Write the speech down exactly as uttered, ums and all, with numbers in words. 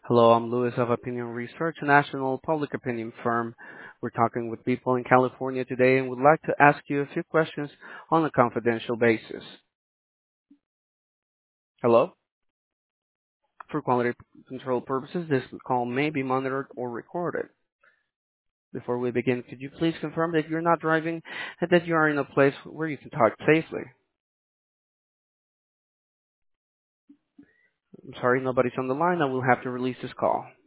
Hello, I'm Louis of Opinion Research, a national public opinion firm. We're talking with people in California today and would like to ask you a few questions on a confidential basis. Hello? For quality control purposes, this call may be monitored or recorded. Before we begin, could you please confirm that you're not driving and that you are in a place where you can talk safely? I'm sorry, nobody's on the line. I will have to release this call.